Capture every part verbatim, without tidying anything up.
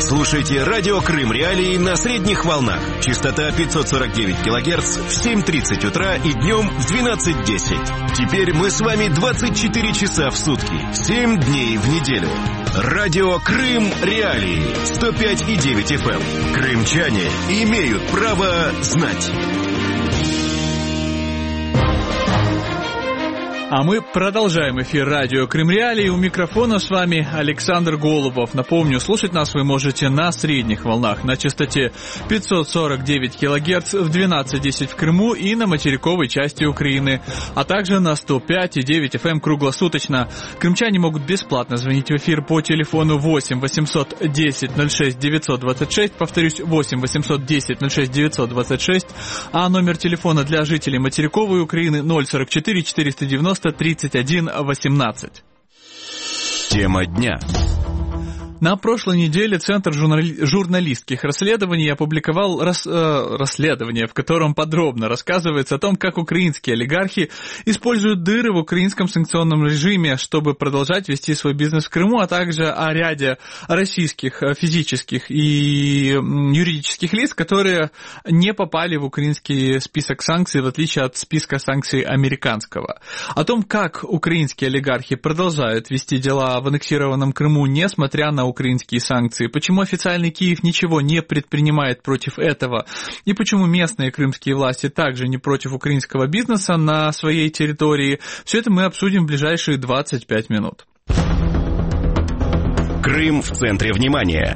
Слушайте радио Крым Реалии на средних волнах. Частота пятьсот сорок девять килогерц в семь тридцать утра и днем в двенадцать десять. Теперь мы с вами двадцать четыре часа в сутки, семь дней в неделю. Радио Крым Реалии сто пять и девять эф эм. Крымчане имеют право знать. А мы продолжаем эфир радио Крым Реалии. У микрофона с вами Александр Голубов. Напомню, слушать нас вы можете на средних волнах на частоте пятьсот сорок девять килогерц в двенадцать десять в Крыму и на материковой части Украины, а также на сто пять и девять эф эм круглосуточно. Крымчане могут бесплатно звонить в эфир по телефону восемь восемьсот десять ноль шесть девятьсот двадцать шесть, повторюсь, восемь восемьсот десять ноль шесть девятьсот двадцать шесть, а номер телефона для жителей материковой Украины ноль сорок четыре четыреста девяносто тридцать один восемнадцать. Тема дня. На прошлой неделе Центр журнали... журналистских расследований опубликовал рас... э, расследование, в котором подробно рассказывается о том, как украинские олигархи используют дыры в украинском санкционном режиме, чтобы продолжать вести свой бизнес в Крыму, а также о ряде российских физических и юридических лиц, которые не попали в украинский список санкций, в отличие от списка санкций американского. О том, как украинские олигархи продолжают вести дела в аннексированном Крыму, несмотря на украинские санкции, почему официальный Киев ничего не предпринимает против этого, и почему местные крымские власти также не против украинского бизнеса на своей территории. Все это мы обсудим в ближайшие двадцать пять минут. Крым в центре внимания.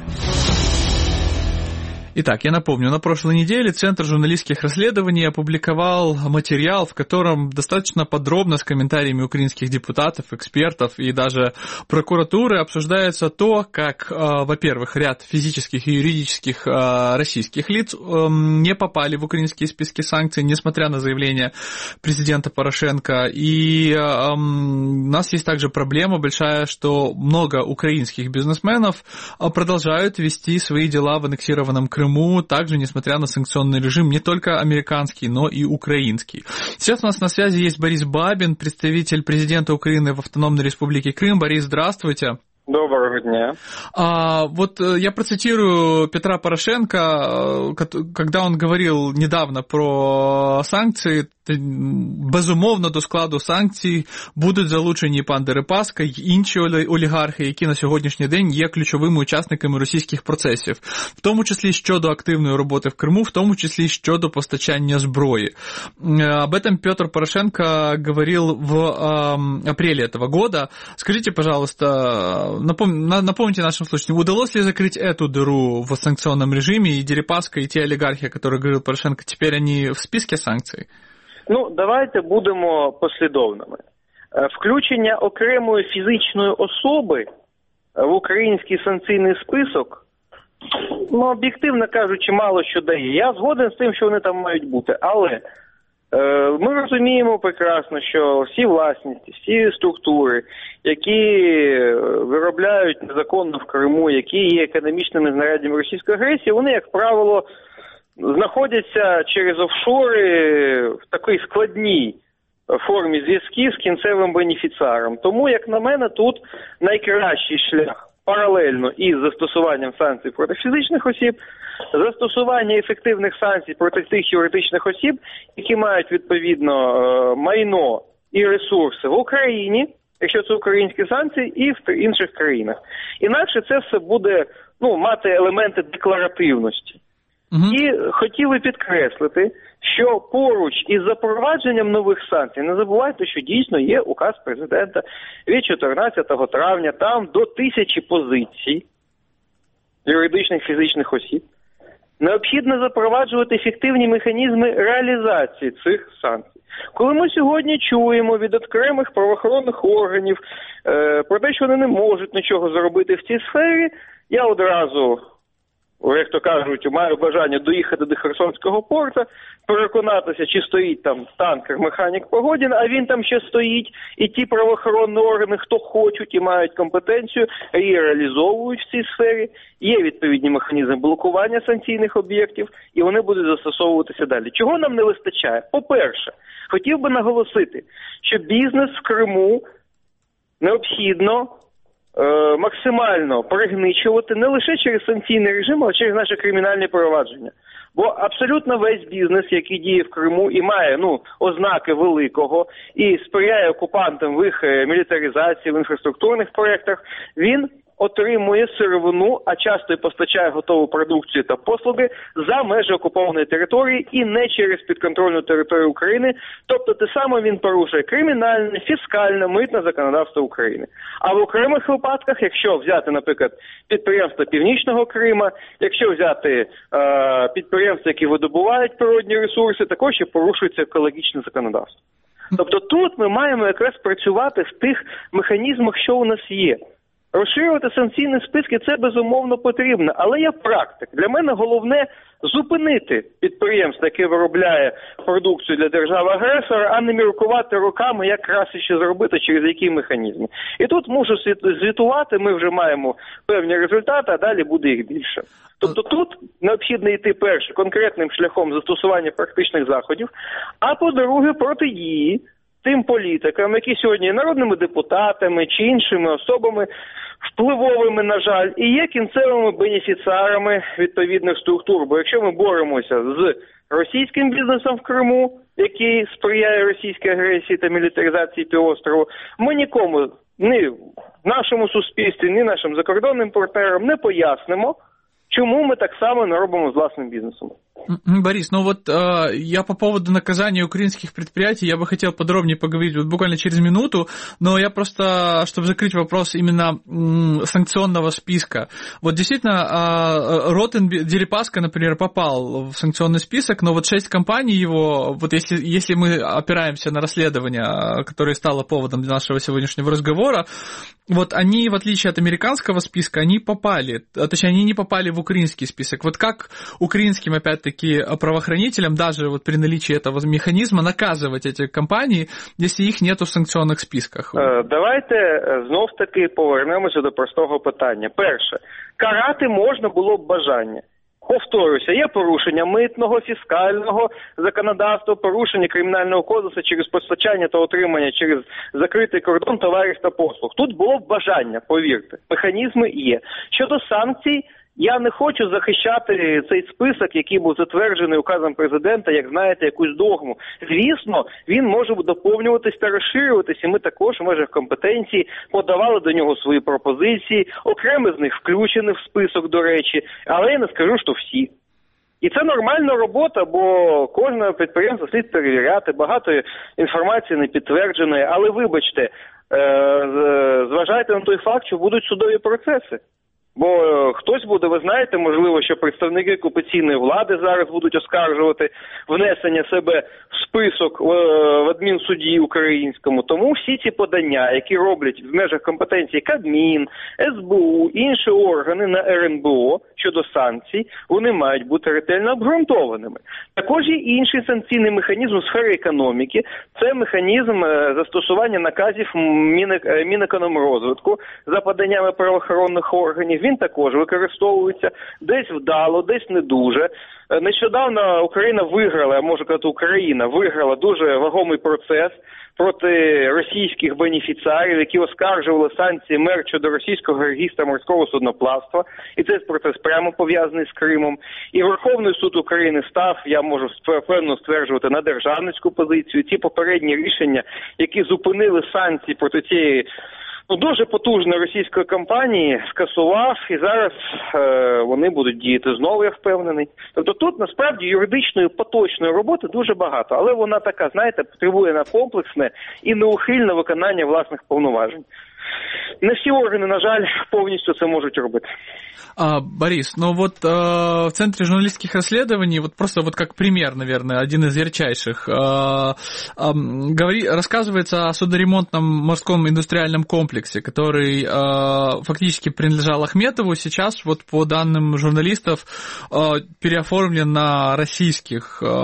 Итак, я напомню, на прошлой неделе Центр журналистских расследований опубликовал материал, в котором достаточно подробно с комментариями украинских депутатов, экспертов и даже прокуратуры обсуждается то, как, во-первых, ряд физических и юридических российских лиц не попали в украинские списки санкций, несмотря на заявление президента Порошенко. И у нас есть также проблема большая, что много украинских бизнесменов продолжают вести свои дела в аннексированном Крыму, также, несмотря на санкционный режим, не только американский, но и украинский. Сейчас у нас на связи есть Борис Бабин, представитель президента Украины в Автономной Республике Крым. Борис, здравствуйте. Доброго дня. А, вот я процитирую Петра Порошенка, когда он говорил недавно про санкции. Безумовно, до складу санкцій будуть залучені пан Дерипаска й інші олігархи, які на сьогоднішній день є ключовими учасниками російських процесів, в тому числі щодо активної роботи в Криму, в тому числі щодо постачання зброї. Об этом Петр Порошенко говорил в э, апреле этого года. Скажите, пожалуйста, напом... напомните нашим слушателям, удалось ли закрыть эту дыру в санкционном режиме, и Дерипаска, и те олигархи, о которых говорил Порошенко, теперь они в списке санкций? Ну, давайте будемо послідовними. Включення окремої фізичної особи в український санкційний список, ну, об'єктивно кажучи, мало що дає. Я згоден з тим, що вони там мають бути, але е, ми розуміємо прекрасно, що всі власності, всі структури, які виробляють незаконно в Криму, які є економічними знаряддями російської агресії, вони, як правило, знаходяться через офшори в такій складній формі зв'язків з кінцевим бенефіціаром. Тому, як на мене, тут найкращий шлях паралельно із застосуванням санкцій проти фізичних осіб, застосування ефективних санкцій проти тих юридичних осіб, які мають відповідно майно і ресурси в Україні, якщо це українські санкції, і в інших країнах. Інакше це все буде, ну, мати елементи декларативності. І хотіли підкреслити, що поруч із запровадженням нових санкцій, не забувайте, що дійсно є указ президента від чотирнадцятого травня, там до тисячі позицій юридичних фізичних осіб. Необхідно запроваджувати ефективні механізми реалізації цих санкцій. Коли ми сьогодні чуємо від окремих правоохоронних органів е, про те, що вони не можуть нічого зробити в цій сфері, я одразу, як то кажуть, маю бажання доїхати до Херсонського порту, переконатися, чи стоїть там танкер механік Погодін, а він там ще стоїть, і ті правоохоронні органи, хто хочуть і мають компетенцію, її реалізовують в цій сфері. Є відповідні механізми блокування санкційних об'єктів, і вони будуть застосовуватися далі. Чого нам не вистачає? По-перше, хотів би наголосити, що бізнес в Криму необхідно е, максимально пригничувати не лише через санкційний режим, а через наші кримінальні провадження. Бо абсолютно весь бізнес, який діє в Криму і має ну, ознаки великого і сприяє окупантам в їх мілітаризації, в інфраструктурних проєктах, він отримує сировину, а часто і постачає готову продукцію та послуги за межі окупованої території і не через підконтрольну територію України. Тобто те саме він порушує кримінальне, фіскальне, митне законодавство України. А в окремих випадках, якщо взяти, наприклад, підприємства Північного Крима, якщо взяти е, підприємства, які видобувають природні ресурси, також і порушується екологічне законодавство. Тобто тут ми маємо якраз працювати в тих механізмах, що у нас є. Розширювати санкційні списки – це безумовно потрібно, але я практик. Для мене головне зупинити підприємство, яке виробляє продукцію для держави-агресора, а не міркувати руками, як краще ще зробити, через які механізми. І тут можу звітувати, ми вже маємо певні результати, а далі буде їх більше. Тобто тут необхідно йти перше конкретним шляхом застосування практичних заходів, а по-друге протидії тим політикам, які сьогодні є народними депутатами чи іншими особами впливовими, на жаль, і є кінцевими бенефіціарами відповідних структур. Бо якщо ми боремося з російським бізнесом в Криму, який сприяє російській агресії та мілітаризації півострову, ми нікому, ні в нашому суспільстві, ні нашим закордонним партнерам не пояснимо, чому мы так само не робимо с властным бизнесом. Борис, ну вот э, я по поводу наказания украинских предприятий, я бы хотел подробнее поговорить вот буквально через минуту, но я просто, чтобы закрыть вопрос именно м, санкционного списка. Вот действительно, э, Ротен Дерипаска, например, попал в санкционный список, но вот шесть компаний его, вот если, если мы опираемся на расследование, которое стало поводом для нашего сегодняшнего разговора, вот они, в отличие от американского списка, они попали, точнее, они не попали в украинский список. Вот как украинским, опять-таки, правоохранителям, даже вот при наличии этого механизма, наказывать эти компании, если их нету в санкционных списках? Давайте знов-таки повернемося до простого питання. Перше, карати можна було б бажання. Повторюся, є порушення митного, фіскального законодавства, порушення кримінального кодексу через постачання та отримання через закритий кордон товарів та послуг. Тут було б бажання, повірте. Механізми є. Щодо санкцій, я не хочу захищати цей список, який був затверджений указом президента, як знаєте, якусь догму. Звісно, він може доповнюватись та розширюватись, і ми також в межах компетенції подавали до нього свої пропозиції, окремі з них включені в список, до речі, але я не скажу, що всі. І це нормальна робота, бо кожне підприємство слід перевіряти, багато інформації не підтвердженої, але вибачте, зважайте на той факт, що будуть судові процеси. Бо хтось буде, ви знаєте, можливо, що представники окупаційної влади зараз будуть оскаржувати внесення себе в список в адмінсуді українському. Тому всі ці подання, які роблять в межах компетенції Кабмін, ес бе у, інші органи на ер ен бе о щодо санкцій, вони мають бути ретельно обґрунтованими. Також є інший санкційний механізм у сфері економіки. Це механізм застосування наказів Мінекономрозвитку за поданнями правоохоронних органів. Він також використовується десь вдало, десь не дуже. Нещодавно Україна виграла, я можу казати, Україна виграла дуже вагомий процес проти російських бенефіціарів, які оскаржували санкції ем е ер щодо російського регістру морського судноплавства. І цей процес прямо пов'язаний з Кримом. І Верховний суд України став, я можу впевнено стверджувати, на державницьку позицію. Ці попередні рішення, які зупинили санкції проти цієї Ну, дуже потужної російської компанії, скасував, і зараз е, вони будуть діяти знову, я впевнений. Тобто тут, насправді, юридичної поточної роботи дуже багато, але вона така, знаєте, потребує на комплексне і неухильне виконання власних повноважень. Не всі органи, на жаль, повністю це можуть робити. А, Борис, ну вот э, в Центре журналистских расследований, вот просто вот как пример, наверное, один из ярчайших, э, э, говори, рассказывается о судоремонтном морском индустриальном комплексе, который э, фактически принадлежал Ахметову, сейчас вот по данным журналистов э, переоформлен на российских э,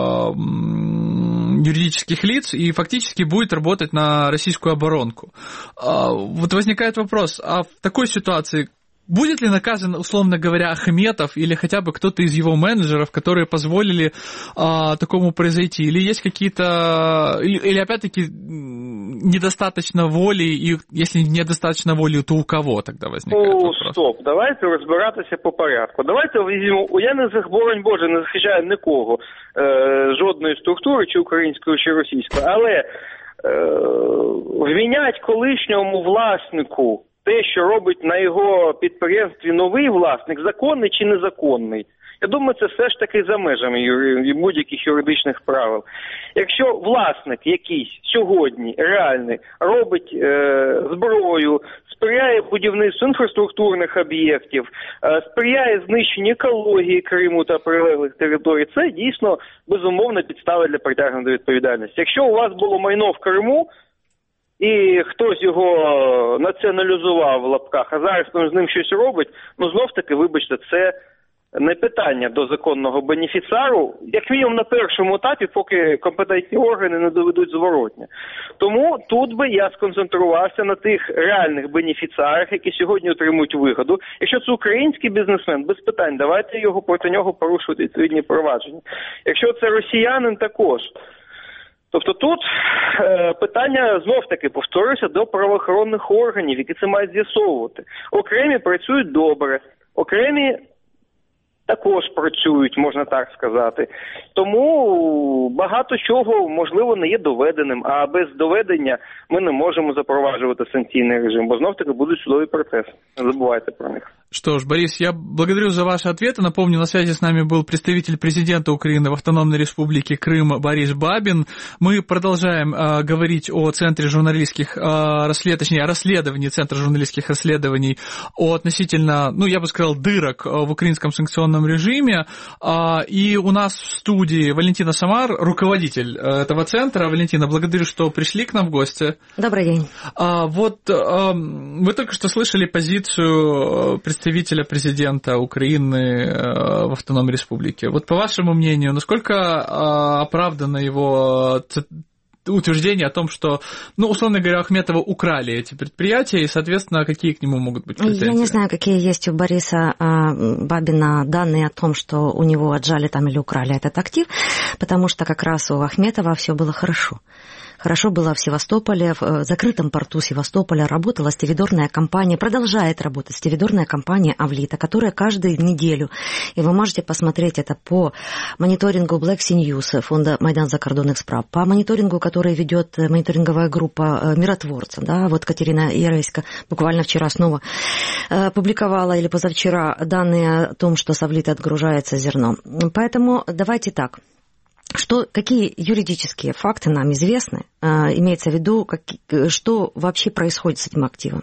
юридических лиц и фактически будет работать на российскую оборонку. Э, вот возникает вопрос, а в такой ситуации будет ли наказан, условно говоря, Ахметов или хотя бы кто-то из его менеджеров, которые позволили а, такому произойти? Или есть какие-то... Или, или опять-таки, недостаточно воли, и если недостаточно воли, то у кого тогда возникает ну, вопрос? Стоп, давайте розбиратися по порядку. Давайте візьмемо, я не боронь Боже, не захищаю нікого, е, жодної структури, чи української, чи російської, але е, вмінять колишньому власнику те, що робить на його підприємстві новий власник, законний чи незаконний. Я думаю, це все ж таки за межами юри... будь-яких юридичних правил. Якщо власник якийсь сьогодні реальний робить е... зброю, сприяє будівництву інфраструктурних об'єктів, е... сприяє знищенню екології Криму та прилеглих територій, це дійсно безумовно підстава для притягнення до відповідальності. Якщо у вас було майно в Криму, і хтось його націоналізував в лапках, а зараз з ним щось робить, ну знов-таки, вибачте, це не питання до законного бенефіціару, як мінімум на першому етапі, поки компетентні органи не доведуть зворотне. Тому тут би я сконцентрувався на тих реальних бенефіціарах, які сьогодні отримують вигоду. Якщо це український бізнесмен, без питань, давайте його проти нього порушувати відповідні провадження. Якщо це росіянин, також. Тобто тут е, питання, знов-таки, повторюся, до правоохоронних органів, які це мають з'ясовувати. Окремі працюють добре, окремі також працюють, можна так сказати. Тому багато чого, можливо, не є доведеним, а без доведення ми не можемо запроваджувати санкційний режим, бо знов-таки будуть судові процеси. Не забувайте про них. Что ж, Борис, я благодарю за ваши ответы. Напомню, на связи с нами был представитель президента Украины в Автономной Республике Крым Борис Бабин. Мы продолжаем э, говорить о Центре журналистских э, расследований, точнее, о расследовании Центра журналистских расследований, о относительно, ну, я бы сказал, дырок в украинском санкционном режиме. Э, и у нас в студии Валентина Самар, руководитель этого центра. Валентина, благодарю, что пришли к нам в гости. Добрый день. А, вот э, вы только что слышали позицию представителя представителя президента Украины в Автономной Республике. Вот по вашему мнению, насколько оправдано его утверждение о том, что, ну, условно говоря, Ахметова украли эти предприятия, и, соответственно, какие к нему могут быть претензии? Я не знаю, какие есть у Бориса Бабина данные о том, что у него отжали там или украли этот актив, потому что как раз у Ахметова все было хорошо. Хорошо было в Севастополе, в закрытом порту Севастополя работала стивидорная компания, продолжает работать стивидорная компания «Авлита», которая каждую неделю, и вы можете посмотреть это по мониторингу Black Sea News, фонда «Майдан закордонных справ», по мониторингу, который ведет мониторинговая группа «Миротворцы», да, вот Катерина Ярейска буквально вчера снова публиковала или позавчера данные о том, что с «Авлита» отгружается зерно. Поэтому давайте так. Что, какие юридические факты нам известны, имеется в виду, как, что вообще происходит с этим активом.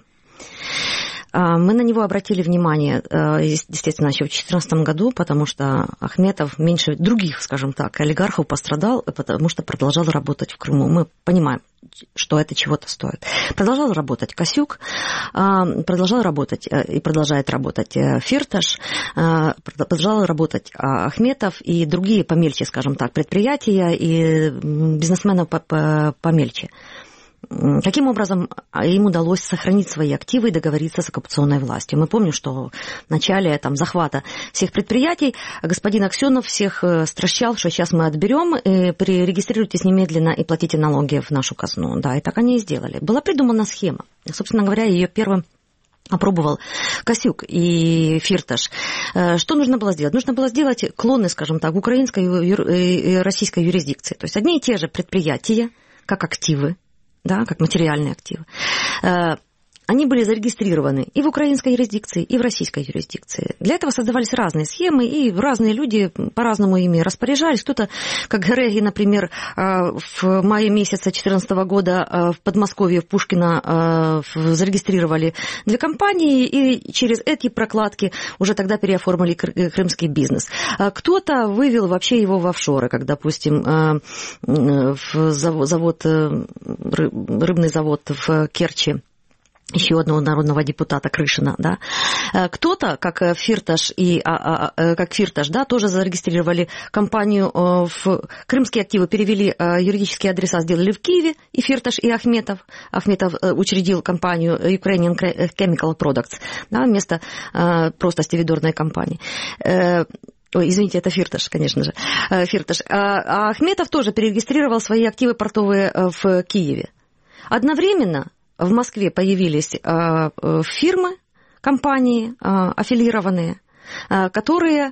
Мы на него обратили внимание, естественно, еще в две тысячи четырнадцатом году, потому что Ахметов меньше других, скажем так, олигархов пострадал, потому что продолжал работать в Крыму. Мы понимаем, что это чего-то стоит. Продолжал работать Косюк, продолжал работать и продолжает работать Фирташ, продолжал работать Ахметов и другие помельче, скажем так, предприятия и бизнесменов помельче. Каким образом им удалось сохранить свои активы и договориться с оккупационной властью? Мы помним, что в начале там, захвата всех предприятий господин Аксенов всех стращал, что сейчас мы отберем, и регистрируйтесь немедленно и платите налоги в нашу казну. Да, и так они и сделали. Была придумана схема. Собственно говоря, ее первым опробовал Косюк и Фирташ. Что нужно было сделать? Нужно было сделать клоны, скажем так, украинской и российской юрисдикции. То есть одни и те же предприятия, как активы, да, как материальные активы, они были зарегистрированы и в украинской юрисдикции, и в российской юрисдикции. Для этого создавались разные схемы, и разные люди по-разному ими распоряжались. Кто-то, как Гереги, например, в мае месяца две тысячи четырнадцатого года в Подмосковье, в Пушкино зарегистрировали две компании, и через эти прокладки уже тогда переоформили крымский бизнес. Кто-то вывел вообще его в офшоры, как, допустим, в завод, рыбный завод в Керчи, еще одного народного депутата Крышина, да. Кто-то, как Фирташ и а, а, как Фирташ, да, тоже зарегистрировали компанию в крымские активы, перевели юридические адреса, сделали в Киеве, и Фирташ, и Ахметов. Ахметов учредил компанию Ukrainian Chemical Products, да, вместо просто стивидорной компании. Ой, извините, это Фирташ, конечно же. Фирташ. А Ахметов тоже перерегистрировал свои активы портовые в Киеве. Одновременно в Москве появились фирмы, компании аффилированные, которые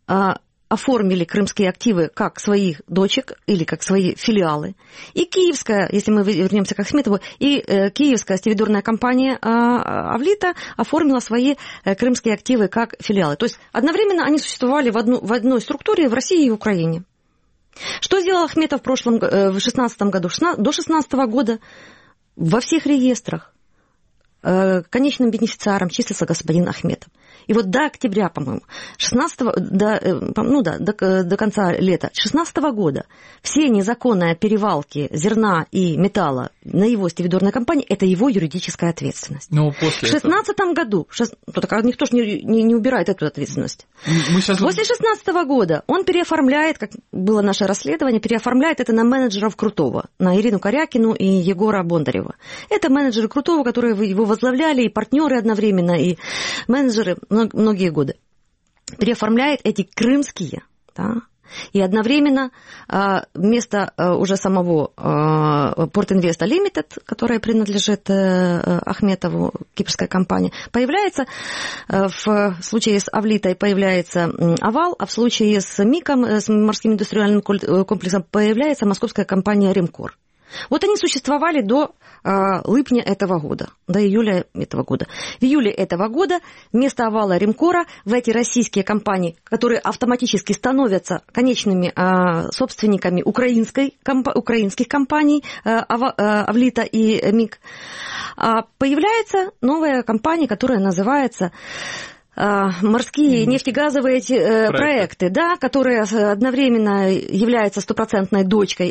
оформили крымские активы как своих дочек или как свои филиалы. И киевская, если мы вернемся к Ахметову, и киевская стивидорная компания Авлита оформила свои крымские активы как филиалы. То есть одновременно они существовали в, одну, в одной структуре в России и в Украине. Что сделал Ахметов в прошлом, в шестнадцатом году? До шестнадцатого года во всех реестрах конечным бенефициаром числился господин Ахметов. И вот до октября, по-моему, шестнадцатого, до, ну да, до, до конца лета шестнадцатого года все незаконные перевалки зерна и металла на его стивидорной компании – это его юридическая ответственность. Но после в шестнадцатом году, шест... ну, так, никто же не, не, не убирает эту ответственность. Мы сейчас... После шестнадцатого года он переоформляет, как было наше расследование, переоформляет это на менеджеров Крутого, на Ирину Корякину и Егора Бондарева. Это менеджеры Крутого, которые его возглавляли, и партнеры одновременно, и менеджеры многие годы. Переоформляет эти крымские, да, и одновременно вместо уже самого Портинвеста Лимитед, которая принадлежит Ахметову, кипрская компания, появляется в случае с Авлитой появляется Авал, а в случае с МИКом, с морским индустриальным комплексом, появляется московская компания Ремкор. Вот они существовали до э, липня этого года, до июля этого года. В июле этого года вместо Авала Ремкора в эти российские компании, которые автоматически становятся конечными э, собственниками украинской, комп, украинских компаний э, Ава, э, Авлита и МИК, э, появляется новая компания, которая называется... морские нефтегазовые проекты, проекты, да, которые одновременно являются стопроцентной дочкой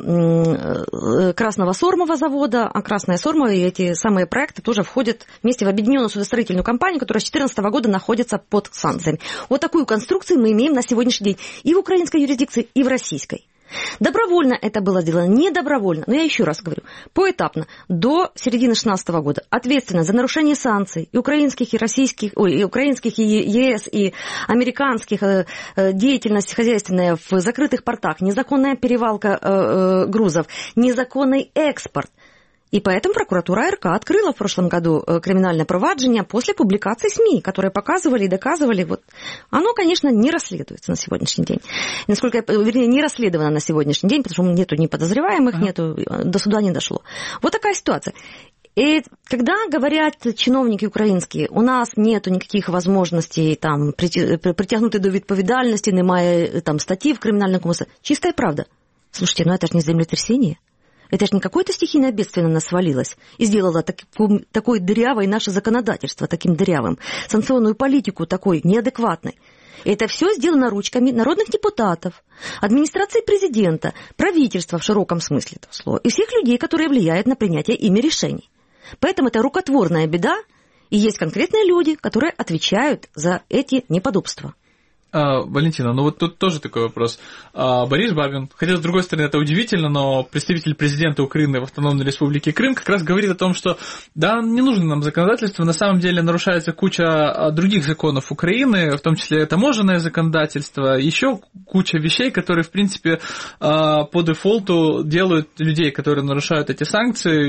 Красного Сормова завода, а Красная Сормова и эти самые проекты тоже входят вместе в объединенную судостроительную компанию, которая с две тысячи четырнадцатого года находится под санкциями. Вот такую конструкцию мы имеем на сегодняшний день и в украинской юрисдикции, и в российской. Добровольно это было сделано, не добровольно, но я еще раз говорю, поэтапно, до середины две тысячи шестнадцатого года ответственность за нарушение санкций и украинских, и российских, ой, и украинских, и ЕС, и американских, деятельность хозяйственная в закрытых портах, незаконная перевалка грузов, незаконный экспорт. И поэтому прокуратура АРК открыла в прошлом году криминальное проваджение после публикаций СМИ, которые показывали и доказывали. Вот. Оно, конечно, не расследуется на сегодняшний день. Насколько, вернее, не расследовано на сегодняшний день, потому что нету ни подозреваемых, ага. нету, до суда не дошло. Вот такая ситуация. И когда говорят чиновники украинские, у нас нету никаких возможностей там, притягнуты до відповідальності, немає там, статьи в криминальном кодексе, чистая правда. Слушайте, ну это же не землетрясение. Это же не какое-то стихийное бедствие на нас свалилось и сделало так, такой дырявой наше законодательство, таким дырявым, санкционную политику такой неадекватной. Это все сделано ручками народных депутатов, администрации президента, правительства в широком смысле этого слова и всех людей, которые влияют на принятие ими решений. Поэтому это рукотворная беда, и есть конкретные люди, которые отвечают за эти неподобства. А, Валентина, ну вот тут тоже такой вопрос. А, Борис Бабин, хотя с другой стороны это удивительно, но представитель президента Украины в Автономной Республике Крым как раз говорит о том, что да, не нужно нам законодательство, на самом деле нарушается куча других законов Украины, в том числе таможенное законодательство, еще куча вещей, которые, в принципе, по дефолту делают людей, которые нарушают эти санкции,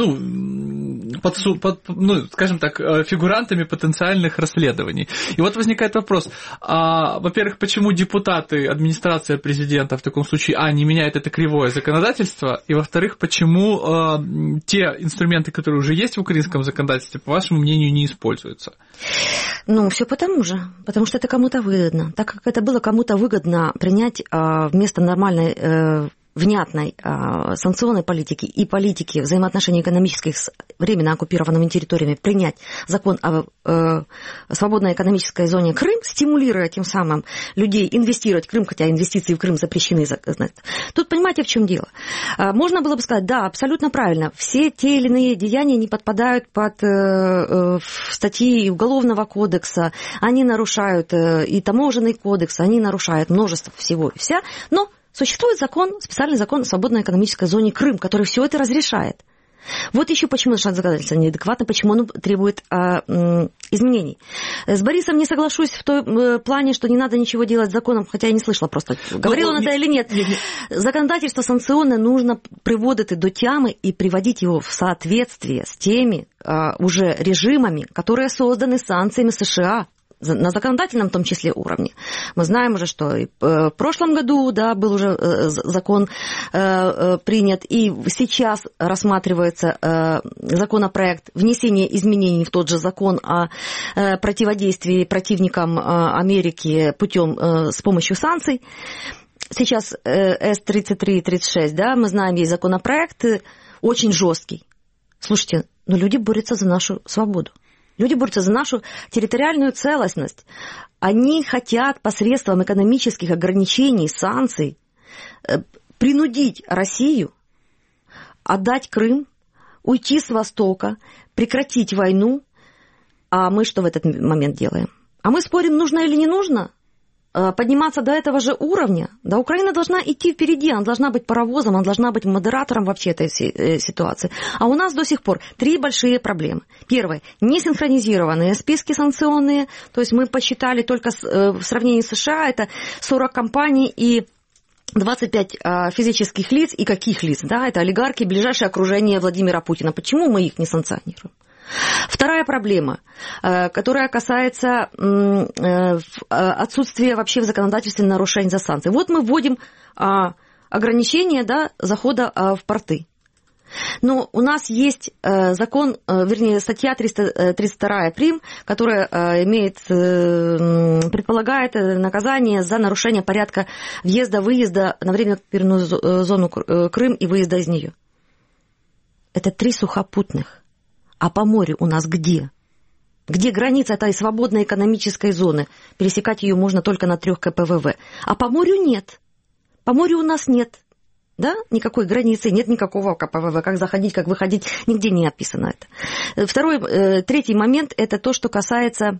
ну, под, под, ну скажем так, фигурантами потенциальных расследований. И вот возникает вопрос, а во-первых, почему депутаты, администрация президента в таком случае, а, не меняют это кривое законодательство, и, во-вторых, почему э, те инструменты, которые уже есть в украинском законодательстве, по вашему мнению, не используются? Ну, все потому же, потому что это кому-то выгодно. Так как это было кому-то выгодно принять э, вместо нормальной... Э, внятной э, санкционной политики и политики взаимоотношений экономических с временно оккупированными территориями принять закон о э, свободной экономической зоне Крым, стимулируя тем самым людей инвестировать в Крым, хотя инвестиции в Крым запрещены. Тут понимаете, в чем дело? Можно было бы сказать, да, абсолютно правильно, все те или иные деяния не подпадают под э, статьи Уголовного кодекса, они нарушают э, и таможенный кодекс, они нарушают множество всего и вся, но существует закон, специальный закон о свободной экономической зоне Крым, который все это разрешает. Вот еще почему наше законодательство неадекватно, почему оно требует а, м, изменений. С Борисом не соглашусь в том э, плане, что не надо ничего делать с законом, хотя я не слышала просто, говорила он это или нет. нет, нет. Законодательство санкционное нужно приводить до тямы и приводить его в соответствие с теми а, уже режимами, которые созданы санкциями США. На законодательном, в том числе, уровне. Мы знаем уже, что и в прошлом году, да, был уже закон принят, и сейчас рассматривается законопроект внесения изменений в тот же закон о противодействии противникам Америки путем с помощью санкций. Сейчас эс тридцать три тридцать шесть, да, мы знаем, есть законопроект очень жесткий. Слушайте, но люди борются за нашу свободу. Люди борются за нашу территориальную целостность. Они хотят посредством экономических ограничений, санкций принудить Россию отдать Крым, уйти с Востока, прекратить войну. А мы что в этот момент делаем? А мы спорим, нужно или не нужно подниматься до этого же уровня. Да, Украина должна идти впереди, она должна быть паровозом, она должна быть модератором вообще этой ситуации. А у нас до сих пор три большие проблемы. Первое, несинхронизированные списки санкционные, то есть мы посчитали только в сравнении с США, это сорок компаний и двадцать пять физических лиц, и каких лиц? Да, это олигархи, ближайшее окружение Владимира Путина. Почему мы их не санкционируем? Вторая проблема, которая касается отсутствия вообще в законодательстве нарушений за санкции. Вот мы вводим ограничения, да, захода в порты. Но у нас есть закон, вернее, статья триста тридцать два прим, которая имеет, предполагает наказание за нарушение порядка въезда-выезда на временную зону Крым и выезда из нее. Это три сухопутных. А по морю у нас где? Где граница этой свободной экономической зоны? Пересекать ее можно только на трех ка пэ вэ вэ. А по морю нет. По морю у нас нет. Да? Никакой границы, нет никакого ка пэ вэ вэ. Как заходить, как выходить, нигде не описано это. Второй, третий момент, это то, что касается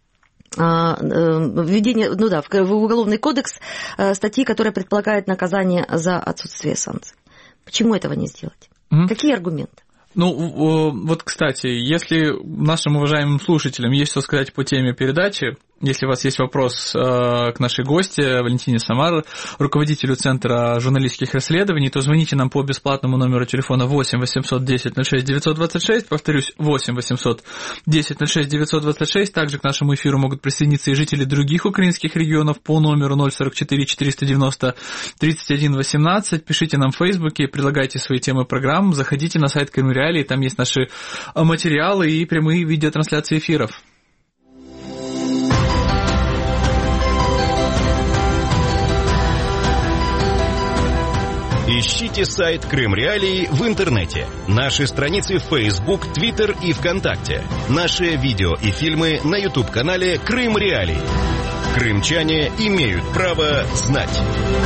введения, ну да, в Уголовный кодекс статьи, которая предполагает наказание за отсутствие санкций. Почему этого не сделать? Mm-hmm. Какие аргументы? Ну, вот, кстати, если нашим уважаемым слушателям есть что сказать по теме передачи, если у вас есть вопрос к нашей гости Валентине Самар, руководителю Центра журналистских расследований, то звоните нам по бесплатному номеру телефона восемь восемьсот десять ноль шесть девятьсот двадцать шесть, повторюсь, восемь восемьсот десять ноль шесть девятьсот двадцать шесть. Также к нашему эфиру могут присоединиться и жители других украинских регионов по номеру ноль сорок четыре четыреста девяносто тридцать один восемнадцать. Пишите нам в Фейсбуке, предлагайте свои темы программ, заходите на сайт Крым Реалии, там есть наши материалы и прямые видеотрансляции эфиров. Ищите сайт Крым Реалии в интернете, наши страницы в Facebook, Twitter и ВКонтакте, наши видео и фильмы на YouTube-канале Крым Реалии. Крымчане имеют право знать.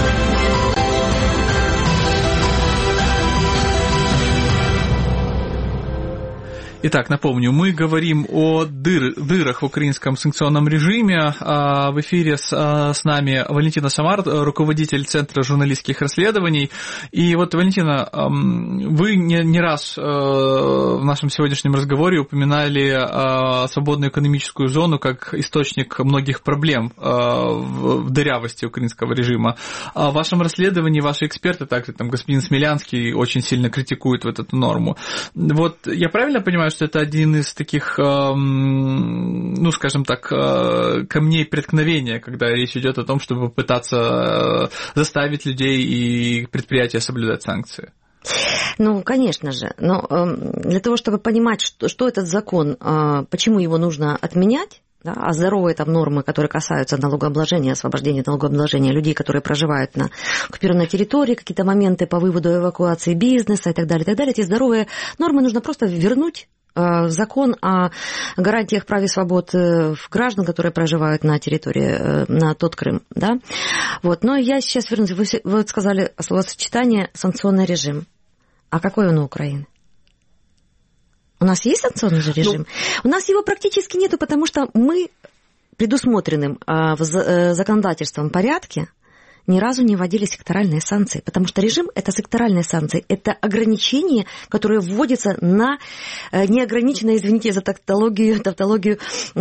Итак, напомню, мы говорим о дыр, дырах в украинском санкционном режиме. В эфире с, с нами Валентина Самар, руководитель Центра журналистских расследований. И вот, Валентина, вы не, не раз в нашем сегодняшнем разговоре упоминали свободную экономическую зону как источник многих проблем в дырявости украинского режима. В вашем расследовании ваши эксперты, также там господин Смелянский, очень сильно критикуют вот эту норму. Вот я правильно понимаю, что это один из таких, ну, скажем так, камней преткновения, когда речь идет о том, чтобы пытаться заставить людей и предприятия соблюдать санкции? Ну, конечно же. Но для того, чтобы понимать, что, что этот закон, почему его нужно отменять, Да, а здоровые там нормы, которые касаются налогообложения, освобождения налогообложения людей, которые проживают на оккупированной территории, какие-то моменты по выводу эвакуации бизнеса и так далее, и так далее. Эти здоровые нормы нужно просто вернуть в закон о гарантиях прав и свобод граждан, которые проживают на территории, на тот Крым. Да? Вот. Но я сейчас вернусь. Вы, вы сказали словосочетание «санкционный режим». А какой он у Украины? У нас есть санкционный же режим? Ну, у нас его практически нету, потому что мы предусмотренным в законодательством порядке ни разу не вводили секторальные санкции, потому что режим – это секторальные санкции, это ограничения, которые вводятся на неограниченное, извините за тавтологию, тавтологию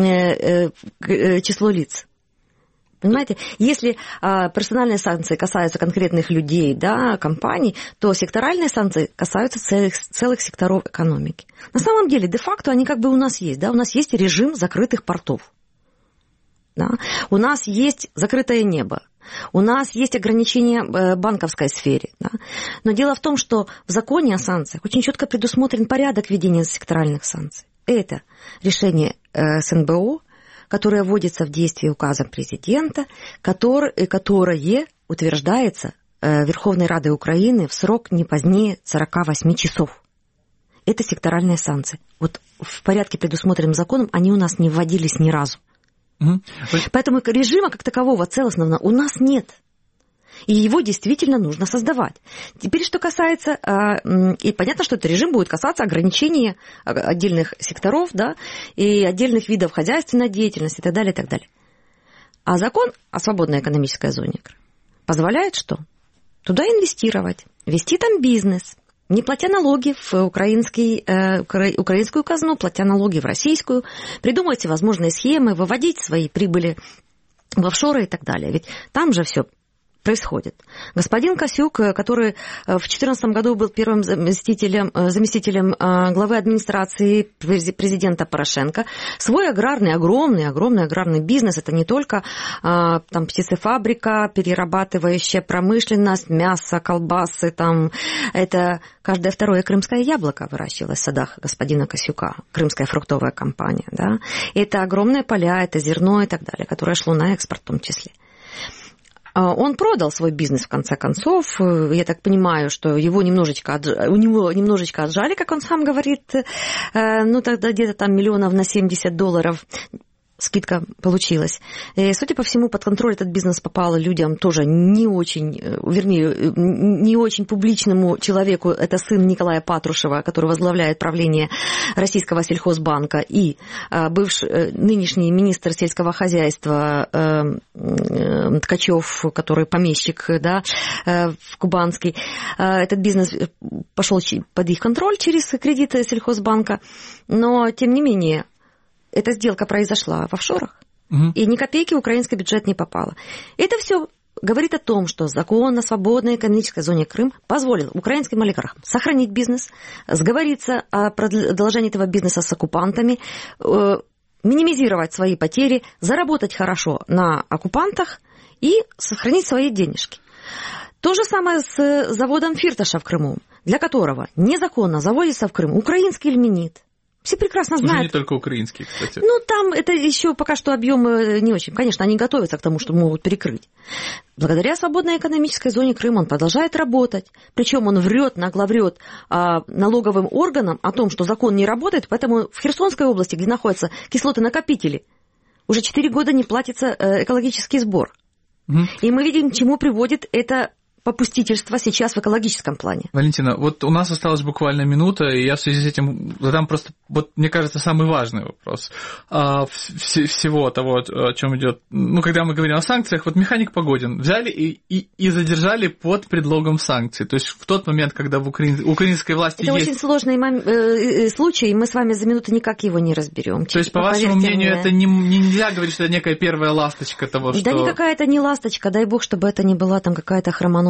число лиц. Понимаете, если а, персональные санкции касаются конкретных людей, да, компаний, то секторальные санкции касаются целых, целых секторов экономики. На самом деле, де-факто они как бы у нас есть. Да? У нас есть режим закрытых портов. Да? У нас есть закрытое небо. У нас есть ограничения в банковской сфере. Да? Но дело в том, что в законе о санкциях очень четко предусмотрен порядок введения секторальных санкций. Это решение э, СНБО, которое вводится в действие указом президента, который, которое утверждается Верховной Радой Украины в срок не позднее сорок восемь часов. Это секторальные санкции. Вот в порядке, предусмотренным законом, они у нас не вводились ни разу. Угу. Поэтому режима как такового целостного у нас нет. И его действительно нужно создавать. Теперь, что касается... И понятно, что этот режим будет касаться ограничения отдельных секторов, да, и отдельных видов хозяйственной деятельности и так далее, и так далее. А закон о свободной экономической зоне позволяет что? Туда инвестировать, вести там бизнес, не платя налоги в украинский, э, украинскую казну, платя налоги в российскую, придумывать всевозможные схемы, выводить свои прибыли в офшоры и так далее. Ведь там же все происходит. Господин Косюк, который в две тысячи четырнадцатом году был первым заместителем, заместителем главы администрации президента Порошенко, свой аграрный, огромный, огромный аграрный бизнес, это не только там птицефабрика, перерабатывающая промышленность, мясо, колбасы, там, это каждое второе крымское яблоко выращивалось в садах господина Косюка, крымская фруктовая компания. Да? Это огромные поля, это зерно и так далее, которое шло на экспорт в том числе. Он продал свой бизнес, в конце концов. Я так понимаю, что его немножечко, у него немножечко отжали, как он сам говорит. Ну, тогда где-то там миллионов на семьдесят долларов скидка получилась. И, судя по всему, под контроль этот бизнес попал людям тоже не очень, вернее, не очень публичному человеку. Это сын Николая Патрушева, который возглавляет правление Российского сельхозбанка, и бывший нынешний министр сельского хозяйства Ткачев, который помещик, да, в Кубанский. Этот бизнес пошел под их контроль через кредиты сельхозбанка, но, тем не менее, эта сделка произошла в офшорах, угу. И ни копейки в украинский бюджет не попало. Это все говорит о том, что закон о свободной экономической зоне Крым позволил украинским олигархам сохранить бизнес, сговориться о продолжении этого бизнеса с оккупантами, минимизировать свои потери, заработать хорошо на оккупантах и сохранить свои денежки. То же самое с заводом Фирташа в Крыму, для которого незаконно заводится в Крым украинский ильменит. Все прекрасно знают. Уже не только украинские, кстати. Ну, там это еще пока что объемы не очень. Конечно, они готовятся к тому, что могут перекрыть. Благодаря свободной экономической зоне Крыма он продолжает работать. Причем он врет, нагло врет а, налоговым органам о том, что закон не работает, поэтому в Херсонской области, где находятся кислоты-накопители, уже четыре года не платится экологический сбор. Угу. И мы видим, к чему приводит это попустительство сейчас в экологическом плане. Валентина, вот у нас осталась буквально минута, и я в связи с этим задам просто, вот мне кажется, самый важный вопрос а, вс- всего того, о чем идет. Ну, когда мы говорим о санкциях, вот механик Погодин взяли и, и, и задержали под предлогом санкций. То есть в тот момент, когда в Украин... украинской власти это есть... очень сложный мом... э, случай, и мы с вами за минуту никак его не разберем. То есть, по вашему мнению, мне... это не, нельзя говорить, что это некая первая ласточка того, что... Да никакая это не ласточка, дай бог, чтобы это не была там какая-то хромоногая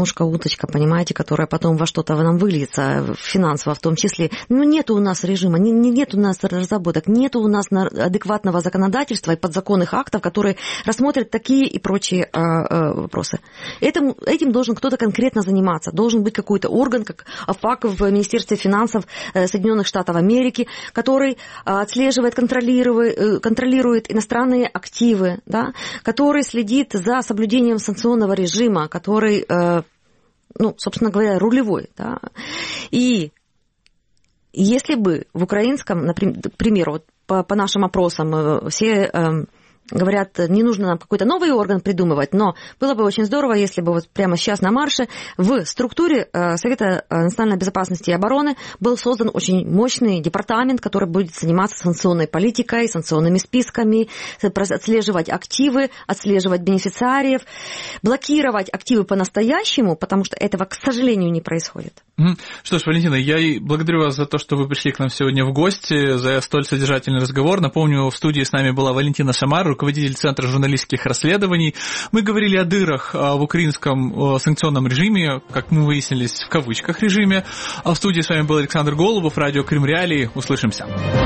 войнушка, уточка, понимаете, которая потом во что-то нам выльется, финансово в том числе. Ну, нет у нас режима, не, нет у нас разработок, нет у нас адекватного законодательства и подзаконных актов, которые рассмотрят такие и прочие а, а, вопросы. Этим, этим должен кто-то конкретно заниматься. Должен быть какой-то орган, как АФАК в Министерстве финансов Соединенных Штатов Америки, который отслеживает, контролирует, контролирует иностранные активы, да, который следит за соблюдением санкционного режима, который, ну, собственно говоря, рулевой. Да. И если бы в украинском, например, к примеру, вот по, по нашим опросам все говорят, не нужно нам какой-то новый орган придумывать, но было бы очень здорово, если бы вот прямо сейчас на марше в структуре Совета национальной безопасности и обороны был создан очень мощный департамент, который будет заниматься санкционной политикой, санкционными списками, отслеживать активы, отслеживать бенефициариев, блокировать активы по-настоящему, потому что этого, к сожалению, не происходит. Что ж, Валентина, я благодарю вас за то, что вы пришли к нам сегодня в гости, за столь содержательный разговор. Напомню, в студии с нами была Валентина Шамар, руководитель Центра журналистских расследований. Мы говорили о дырах в украинском санкционном режиме, как мы выяснились, в кавычках режиме. А в студии с вами был Александр Голубов, радио Крым Реалии. Услышимся.